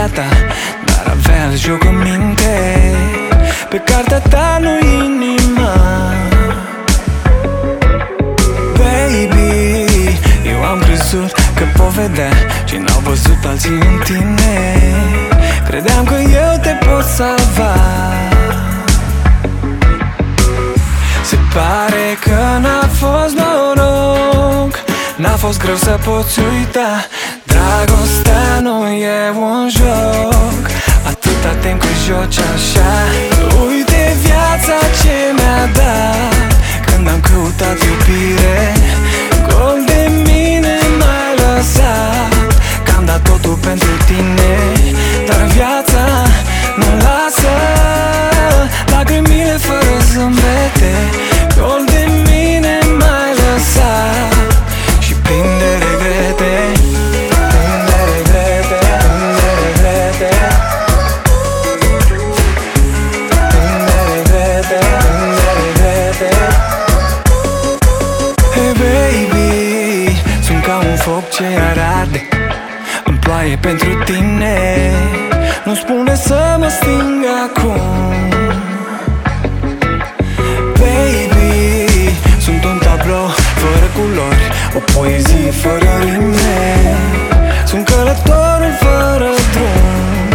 ta, dar avea joc în minte. Pe cartea ta, nu inima. Baby, eu am crezut că pot vedea ce n-au văzut alții în tine. Credeam că eu te pot salva. Se pare că n-a fost noroc, n-a fost greu să poți uita. Dragostea nu e un joc, atâta timp cât joci așa. Uite viața ce mi-a dat când am căutat iubire. Gol de mine m-ai lăsat, că am dat totul pentru tine. Dar viața nu lasă lacrimile fără zâmbete. Gol de mine m-ai lăsat și plin de regrete. Plin de regrete, plin de regrete. Plin de regrete, plin de regrete. Hey baby, sunt ca un foc ce arde în ploaie pentru tine. Nu spune să mă sting acum. Baby, sunt un tablou fără culori, o poezie fără rime. Sunt călătorul fără drum.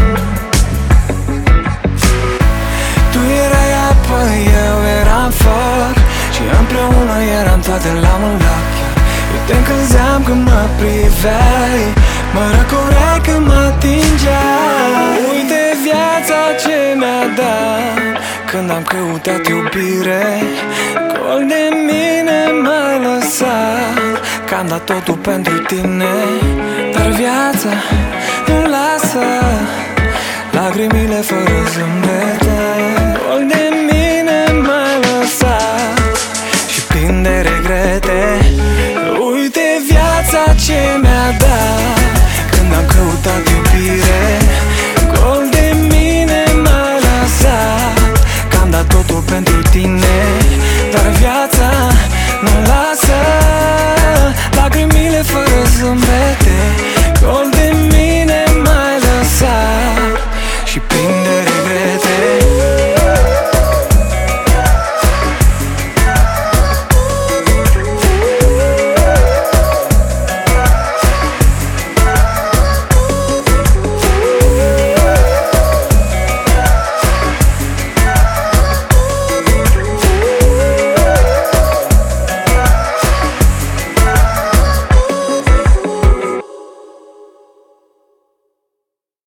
Tu erai apă, eu eram foc, și împreună eram toate la un loc. Eu te încălzeam când mă priveai, mă răcoreai când mă atingeai. Uite viața ce mi-a dat când am căutat iubire. Gol de mine m-ai lăsat, că am dat totul pentru tine. Dar viața nu lasă lacrimile fără zâmbet.